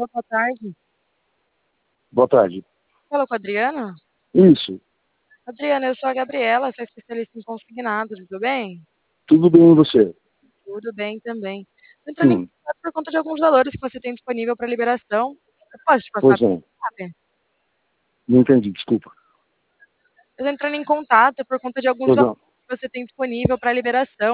Alô, boa tarde. Boa tarde. Fala com a Adriana? Isso, Adriana, eu sou a Gabriela, sou especialista em consignado, tudo bem? tudo bem e você? Tudo bem também. Tô entrando em Hum, contato por conta de alguns valores que você tem disponível para liberação. Eu posso te passar pois pelo não, WhatsApp? não entendi, desculpa. Eu tô entrando em contato por conta de alguns Pois valores não. que você tem disponível para liberação.